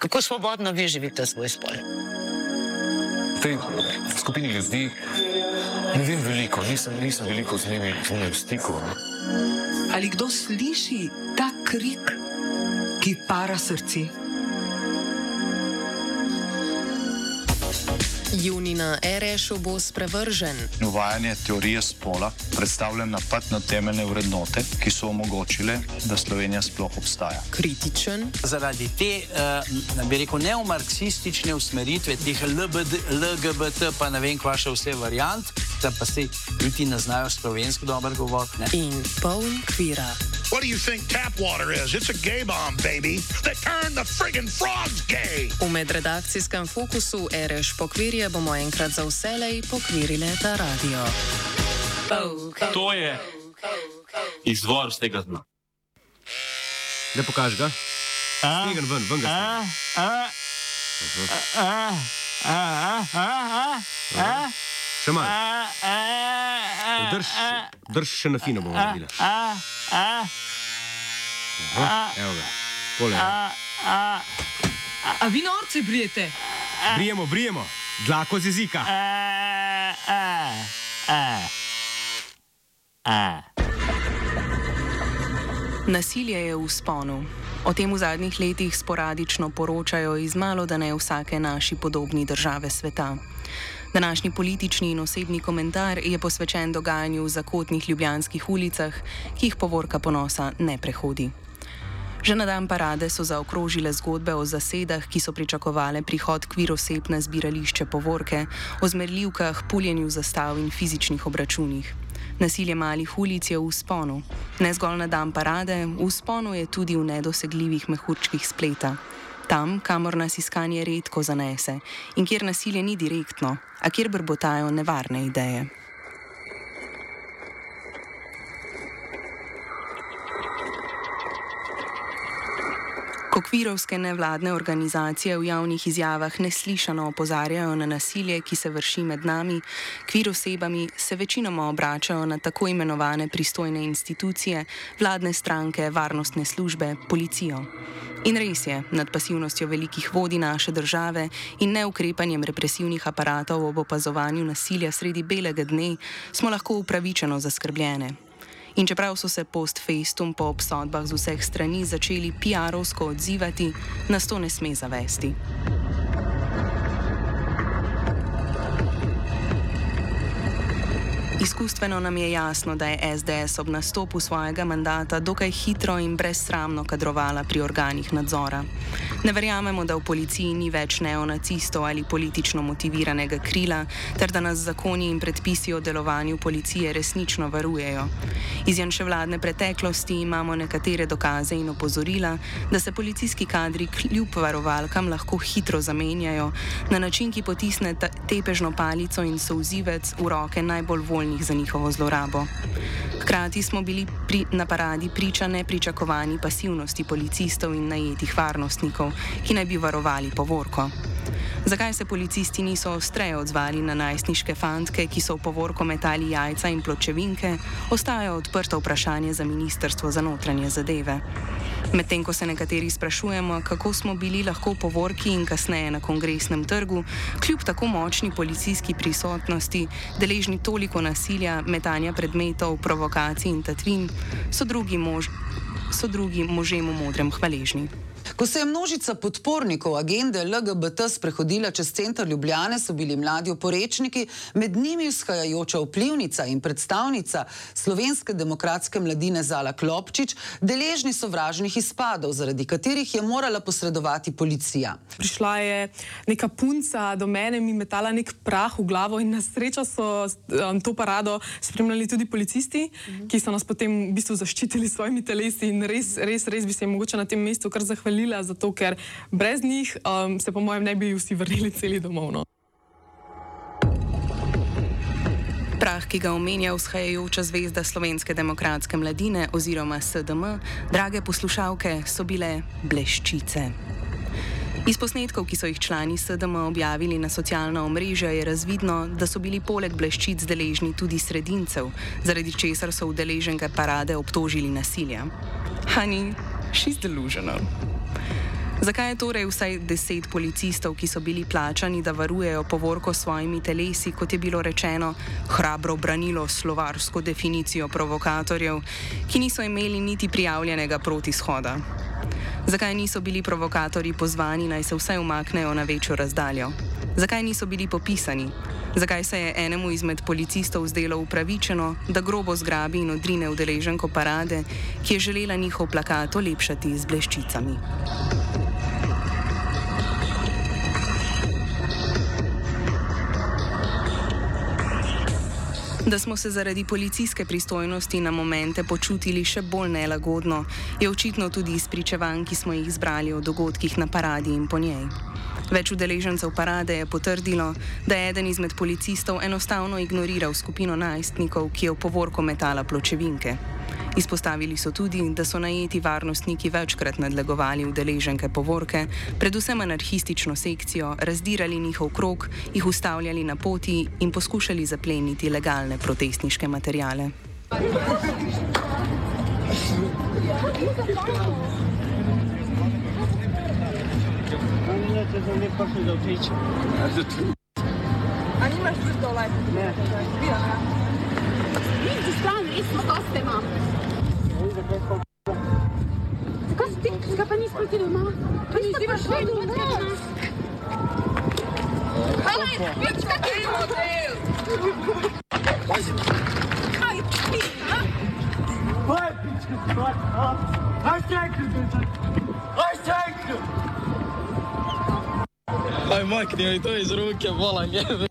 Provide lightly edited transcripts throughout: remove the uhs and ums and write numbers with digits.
Kako svobodno vi živite svoj spol? V tej skupini ljudi ne vem veliko, nisem veliko z njimi v stiku. Ali kdo sliši ta krik, ki para srce? Junij na Erešu bo sprevržen. Uvajanje teorije spola predstavlja napad na temeljne vrednote, ki so omogočile, da Slovenija sploh obstaja. Kritičen. Zaradi te, bi rekel, neomarksistične usmeritve, teh LGBT, pa ne vem, kva še vse variant, da pa se ljudi ne znajo slovensko dobro govoriti. In poln kvira. What do you think tap water is? It's a gay bomb, baby. They turned the friggin' frogs gay. V medredakcijskem fokusu Ereš pokvirje bomo enkrat za vselej pokvirile ta radio. To je izvor z tega dna. Ne pokaži ga. Stegen ven ga stegen. Še malo. Drž še na fino bomo naredili. Evo ga. Pole. A vi norce brijete? Brijemo. Dlako z jezika. Nasilje je v vzponu. O tem v zadnjih letih sporadično poročajo iz malodane vsake naši podobni države sveta. Današnji politični in osebni komentar je posvečen dogajanju v zakotnih ljubljanskih ulicah, ki jih povorka ponosa ne prehodi. Že na dan parade so zaokrožile zgodbe o zasedah, ki so pričakovale prihod kvir oseb na zbirališče povorke, o zmerljivkah, puljenju zastav in fizičnih obračunih. Nasilje malih ulic je v vzponu. Ne zgolj na dan parade, v vzponu je tudi v nedosegljivih mehurčkih spleta. Tam, kamor nas iskanje redko zanese in kjer nasilje ni direktno, a kjer brbotajo nevarne ideje. Ko kvirovske nevladne organizacije v javnih izjavah neslišano opozarjajo na nasilje, ki se vrši med nami, kvir osebami, se večinoma obračajo na tako imenovane pristojne institucije, vladne stranke, varnostne službe, policijo. In res je, nad pasivnostjo velikih vodij naše države in neukrepanjem represivnih aparatov ob opazovanju nasilja sredi belega dne smo lahko upravičeno zaskrbljene. In čeprav so se post festum po obsodbah z vseh strani začeli PR-ovsko odzivati, nas to ne sme zavesti. Izkustveno nam je jasno, da je SDS ob nastopu svojega mandata dokaj hitro in brezsramno kadrovala pri organih nadzora. Ne verjamemo, da v policiji ni več neonacistov ali politično motiviranega krila, ter da nas zakoni in predpisi o delovanju policije resnično varujejo. Iz janševladne preteklosti imamo nekatere dokaze in opozorila, da se policijski kadri kljub varovalkam lahko hitro zamenjajo na način, ki potisne tepežno palico in solzivec v roke najbolj voljnih za njihovo zlorabo. Hkrati smo bili na paradi priča nepričakovani pasivnosti policistov in najetih varnostnikov, ki naj bi varovali povorko. Zakaj se policisti niso ostreje odzvali na najstniške fantke, ki so v povorko metali jajca in pločevinke, ostaja odprto vprašanje za Ministrstvo za notranje zadeve. Medtem ko se nekateri sprašujemo, kako smo bili lahko v povorki in kasneje na Kongresnem trgu, kljub tako močni policijski prisotnosti, deležni toliko nasilja, metanja predmetov, provokacij in tatvin, so drugi možem v modrem hvaležni. Ko se je množica podpornikov agende LGBT sprehodila čez center Ljubljane, so bili mladi oporečniki, med njimi vzhajajoča vplivnica in predstavnica Slovenske demokratske mladine Zala Klopčič, deležni sovražnih izpadov, zaradi katerih je morala posredovati policija. Prišla je neka punca do mene, mi metala nek prah v glavo in na srečo so to parado spremljali tudi policisti, ki so nas potem v bistvu zaščitili s svojimi telesi in res bi se jim mogoče na tem mestu kar zahvalila, zato ker brez njih se po mojem ne bi vsi vrnili celi domov. No. Prah, ki ga omenja vzhajajoča zvezda Slovenske demokratske mladine oziroma SDM, drage poslušalke, so bile bleščice. Iz posnetkov, ki so jih člani SDM objavili na socialna omrežja, je razvidno, da so bili poleg bleščic deležni tudi sredincev, zaradi česar so udeleženke parade obtožili nasilja. Honey, she's delusional. Zakaj je torej vsaj 10 policistov, ki so bili plačani, da varujejo povorko s svojimi telesi, kot je bilo rečeno, hrabro branilo slovarsko definicijo provokatorjev, ki niso imeli niti prijavljenega protishoda? Zakaj niso bili provokatorji pozvani, naj se vsaj umaknejo na večjo razdaljo? Zakaj niso bili popisani? Zakaj se je enemu izmed policistov zdelo upravičeno, da grobo zgrabi in odrine udeleženko parade, ki je želela njihov plakat olepšati z bleščicami? Da smo se zaradi policijske pristojnosti na momente počutili še bolj nelagodno, je očitno tudi iz pričevanj, ki smo jih zbrali o dogodkih na paradi in po njej. Več udeležencev parade je potrdilo, da je eden izmed policistov enostavno ignoriral skupino najstnikov, ki je v povorko metala pločevinke. Izpostavili so tudi, da so najeti varnostniki večkrat nadlegovali udeleženke povorke, predvsem anarhistično sekcijo, razdirali njihov krog, jih ustavljali na poti in poskušali zapleniti legalne protestniške materijale. A nimaš pištolaj? Ne. Nisi stran, res smo goste imam. Zakaj pa nisi proti doma? Pa nisi pa šli doma. Hvala, vidiš kak je model. Aj, pička. Aj, pička, aj, čekaj. Aj, čekaj. Aj, makni mi to iz ruke, vola njeve.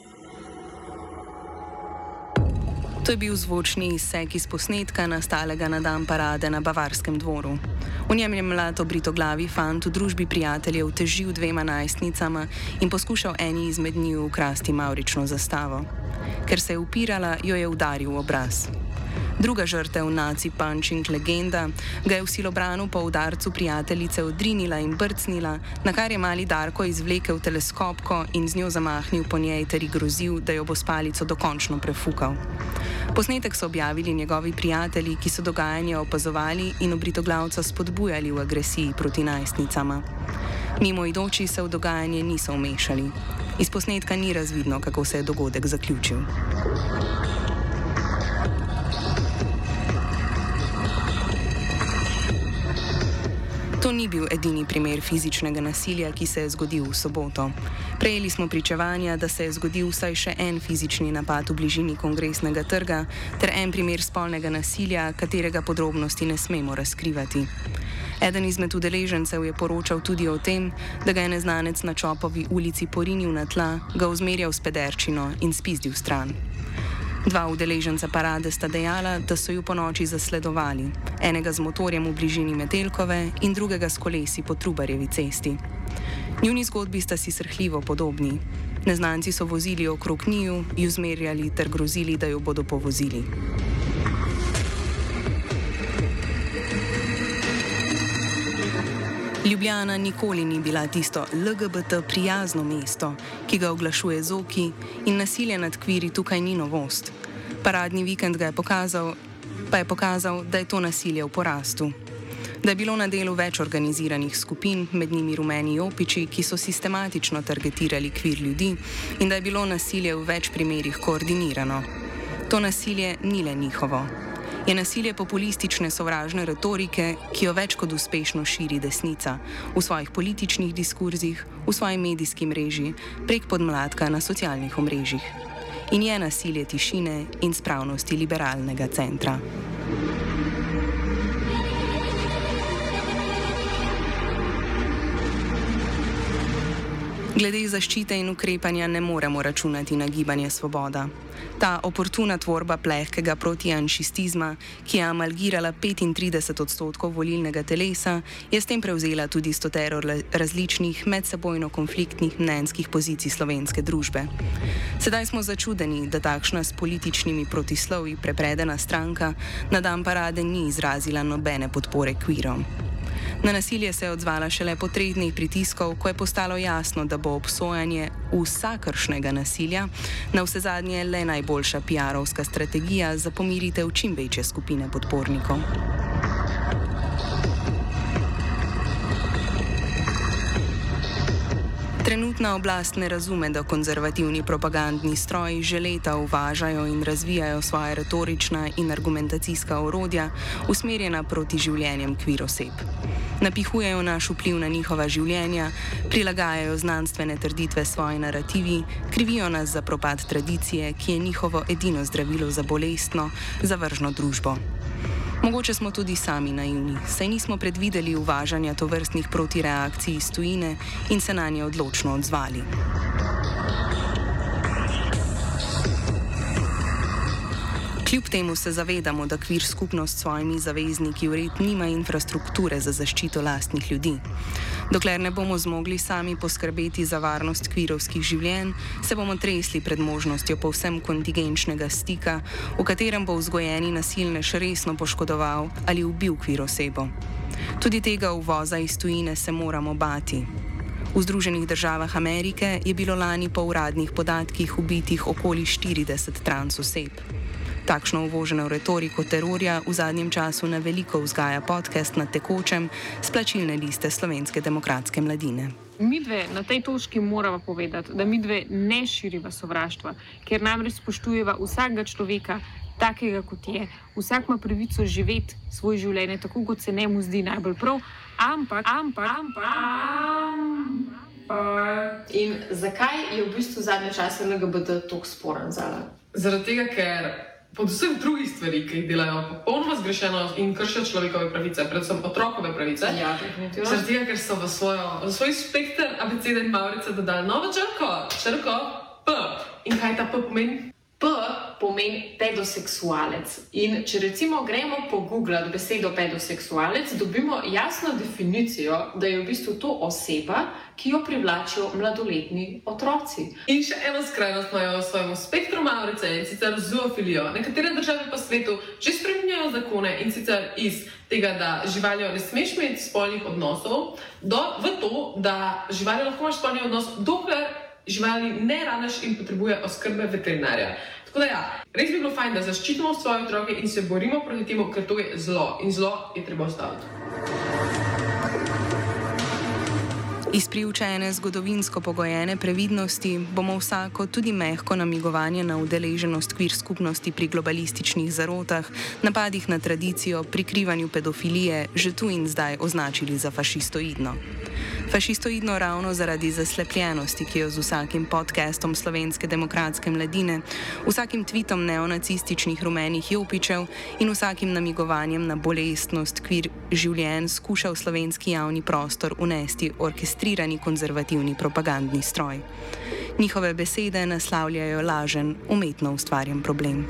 To je bil zvočni izsek iz posnetka, nastalega na dan parade na Bavarskem dvoru. V njem je mlad obritoglavi fant v družbi prijateljev težil 2 najstnicama in poskušal eni izmed njiju ukrasti mavrično zastavo. Ker se je upirala, jo je udaril v obraz. Druga žrtev, naci punching legenda, ga je v silobranu po udarcu prijateljice odrinila in brcnila, na kar je mali Darko izvlekel teleskopko in z njo zamahnil po njej ter ji grozil, da jo bo s palico dokončno prefukal. Posnetek so objavili njegovi prijatelji, ki so dogajanje opazovali in obritoglavca spodbujali v agresiji proti najstnicama. Mimoidoči se v dogajanje niso vmešali. Iz posnetka ni razvidno, kako se je dogodek zaključil. To ni bil edini primer fizičnega nasilja, ki se je zgodil v soboto. Prejeli smo pričevanja, da se je zgodil vsaj še en fizični napad v bližini Kongresnega trga ter en primer spolnega nasilja, katerega podrobnosti ne smemo razkrivati. Eden izmed udeležencev je poročal tudi o tem, da ga je neznanec na Čopovi ulici porinil na tla, ga uzmerjal s pederčino in spizdil stran. 2 udeleženca parade sta dejala, da so ju ponoči zasledovali, enega z motorjem v bližini Metelkove in drugega s kolesi po Trubarjevi cesti. Njuni zgodbi sta si srhljivo podobni. Neznanci so vozili okrog njiju, ju zmerjali ter grozili, da jo bodo povozili. Ljubljana nikoli ni bila tisto LGBT prijazno mesto, ki ga oglašuje Zoki, in nasilje nad kviri tukaj ni novost. Paradni vikend ga je pokazal, da je to nasilje v porastu. Da je bilo na delu več organiziranih skupin, med njimi rumeni jopiči, ki so sistematično targetirali kvir ljudi, in da je bilo nasilje v več primerih koordinirano. To nasilje ni le njihovo. Je nasilje populistične sovražne retorike, ki jo več kot uspešno širi desnica v svojih političnih diskurzih, v svoji medijski mreži, prek podmladka na socialnih omrežjih. In je nasilje tišine in spravnosti liberalnega centra. Glede zaščite in ukrepanja ne moremo računati na Gibanje Svoboda. Ta oportuna tvorba plehkega protijanšistizma, ki je amalgirala 35% volilnega telesa, je s tem prevzela tudi 100 različnih medsebojno konfliktnih mnenjskih pozicij slovenske družbe. Sedaj smo začudeni, da takšna s političnimi protislovji prepredena stranka na dan parade ni izrazila nobene podpore kvirom. Na nasilje se je odzvala šele po 3 dneh pritiskov, ko je postalo jasno, da bo obsojanje vsakršnega nasilja navsezadnje le najboljša PR-ovska strategija za pomiritev čim večje skupine podpornikov. Trenutna oblast ne razume, da konzervativni propagandni stroji že leta uvažajo in razvijajo svoje retorična in argumentacijska orodja, usmerjena proti življenjem kvir oseb. Napihujejo naš vpliv na njihova življenja, prilagajajo znanstvene trditve svoji narativi, krivijo nas za propad tradicije, ki je njihovo edino zdravilo za bolestno, zavržno družbo. Mogoče smo tudi sami naivni, saj nismo predvideli uvažanja tovrstnih protireakcij iz tujine in se na nje odločno odzvali. Kljub temu se zavedamo, da kvir skupnost s svojimi zavezniki vred nima infrastrukture za zaščito lastnih ljudi. Dokler ne bomo zmogli sami poskrbeti za varnost kvirovskih življenj, se bomo tresli pred možnostjo povsem kontingenčnega stika, v katerem bo vzgojeni nasilnež resno poškodoval ali ubil kvir osebo. Tudi tega uvoza iz tujine se moramo bati. V Združenih državah Amerike je bilo lani po uradnih podatkih ubitih okoli 40 trans oseb. Takšno uvoženo retoriko terorja v zadnjem času na veliko vzgaja podcast Na tekočem s plačilne liste Slovenske demokratske mladine. Midve na tej točki moramo povedati, da midve ne širiva sovraštva, ker namreč spoštujeva vsakega človeka takega, kot je. Vsak ima pravico živeti svoje življenje tako, kot se njemu zdi najbolj prav, ampak. In zakaj je v bistvu zadnje čase LGBT toliko sporen zala? Zaradi tega, ker predvsem drugih stvari, ki jih delajo popolnoma zgrešeno in kršijo človekove pravice, predvsem otrokove pravice. Ja, definitivno. Zaradi tega, ker so v svoj spekter abecede in mavrice dodali novo črko P. In kaj ta P pomeni? P pomeni pedoseksualec. In če recimo gremo pogooglati besedo pedoseksualec, dobimo jasno definicijo, da je v bistvu to oseba, ki jo privlačijo mladoletni otroci. In še eno skrajnost imajo v svojem spektru mavrice, in sicer zoofilijo. Nekatere države po svetu že spreminjajo zakone, in sicer iz tega, da živalijo ne smeš imeti spolnih odnosov, v to, da živalijo lahko imaš spolni odnos, dokler živali ne raneš in potrebuje oskrbe veterinarja. Tako da ja, res bi bilo fajn, da zaščitimo svoje otroke in se borimo proti temu, ker to je zlo in zlo je treba ustaviti. Iz priučene zgodovinsko pogojene previdnosti bomo vsako, tudi mehko namigovanje na udeleženost kvir skupnosti pri globalističnih zarotah, napadih na tradicijo, prikrivanju pedofilije že tu in zdaj označili za fašistoidno. Fašistoidno ravno zaradi zaslepljenosti, ki jo z vsakim podcastom Slovenske demokratske mladine, vsakim tweetom neonacističnih rumenih jopičev in vsakim namigovanjem na bolestnost kvir življenj skuša v slovenski javni prostor unesti orkestrirani konzervativni propagandni stroj. Njihove besede naslavljajo lažen, umetno ustvarjen problem.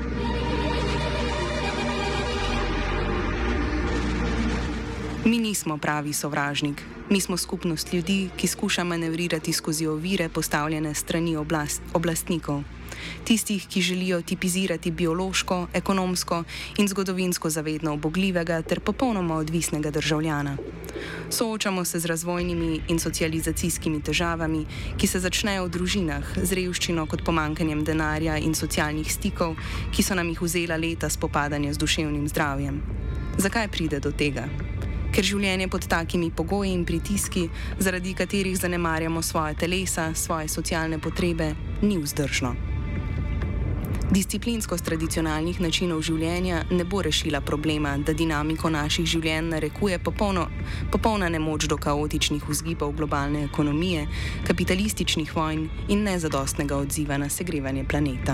Mi nismo pravi sovražnik. Mi smo skupnost ljudi, ki skuša manevrirati skozi ovire postavljene strani oblastnikov. Tistih, ki želijo tipizirati biološko, ekonomsko in zgodovinsko zavedno ubogljivega ter popolnoma odvisnega državljana. Soočamo se z razvojnimi in socializacijskimi težavami, ki se začnejo v družinah, z revščino kot pomanjkanjem denarja in socialnih stikov, ki so nam jih vzela leta spopadanja z duševnim zdravjem. Zakaj pride do tega? Ker življenje pod takimi pogoji in pritiski, zaradi katerih zanemarjamo svoje telesa, svoje socialne potrebe, ni vzdržno. Disciplinskost tradicionalnih načinov življenja ne bo rešila problema, da dinamiko naših življenj narekuje popolna nemoč do kaotičnih vzgibov globalne ekonomije, kapitalističnih vojn in nezadostnega odziva na segrevanje planeta.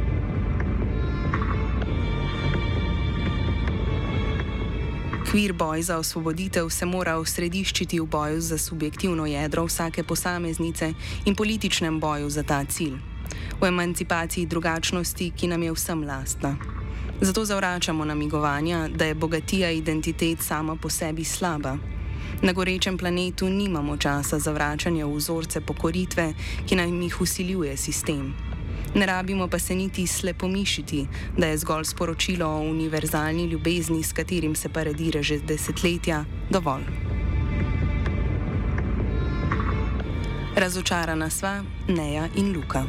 Kvir boj za osvoboditev se mora osrediščiti v boju za subjektivno jedro vsake posameznice in političnem boju za ta cilj. V emancipaciji drugačnosti, ki nam je vsem lastna. Zato zavračamo namigovanja, da je bogatija identitet sama po sebi slaba. Na gorečem planetu nimamo časa za vračanje v vzorce pokoritve, ki nam jih vsiljuje sistem. Ne rabimo pa se niti slepomišiti, da je zgolj sporočilo o univerzalni ljubezni, s katerim se paradira že desetletja, dovolj. Razočarana sva Neja in Luka.